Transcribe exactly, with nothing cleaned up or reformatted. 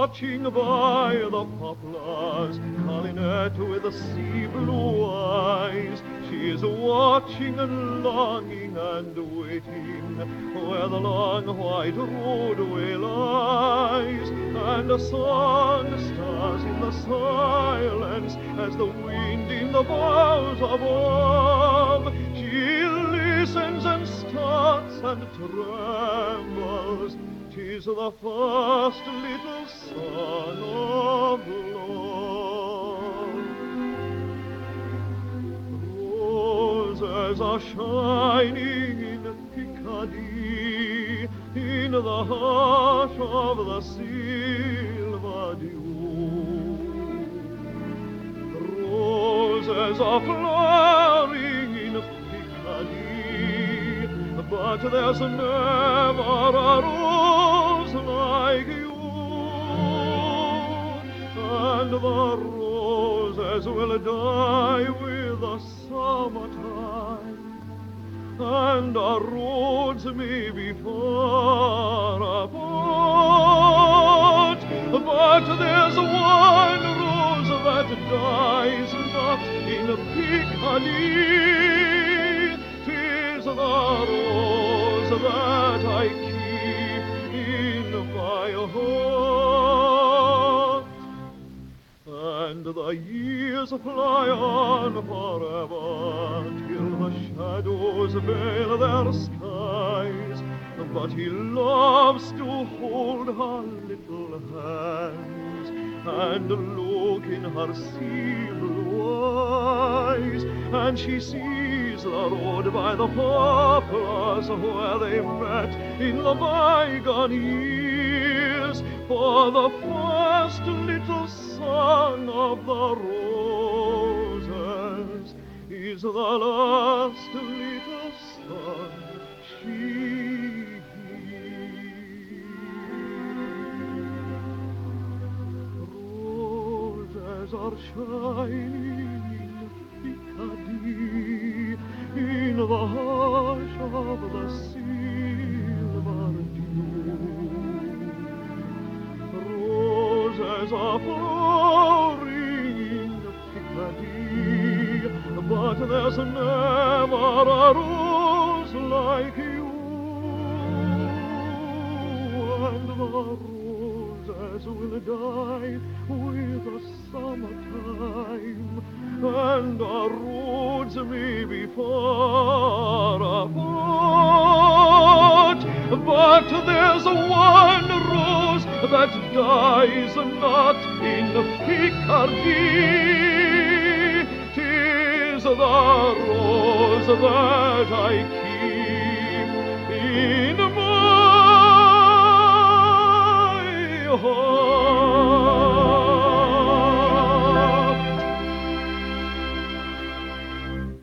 watching by the poplars, Collinette with the sea blue eyes. She is watching and longing and waiting where the long white roadway lies, and a song stars in the silence as the wind in the boughs above. She listens and starts and trembles. 'Tis the first little song of love. Roses are shining in Picardy, in the hush of the silver dew. Roses are flowering in Picardy, but there's never a rose like you. And the roses will die with the summertime, and our roads may be far apart, but there's one rose that dies not in Picardy. 'Tis the rose that I keep in my heart, and the years fly on forever till the shadows veil their skies. But he loves to hold her little hands and look in her sea blue eyes, and she sees the road by the poplars where they met in the bygone years. For the first little song of the roses is the last little song she hears. Roses are shining in Picardy, in the hush of the silver dew. Roses are flowering in Picardy, but there's never a rose like you. And the roses will die with the summertime, and our roads may be far apart, but there's one rose that dies not in Picardy. 'Tis the rose that I keep in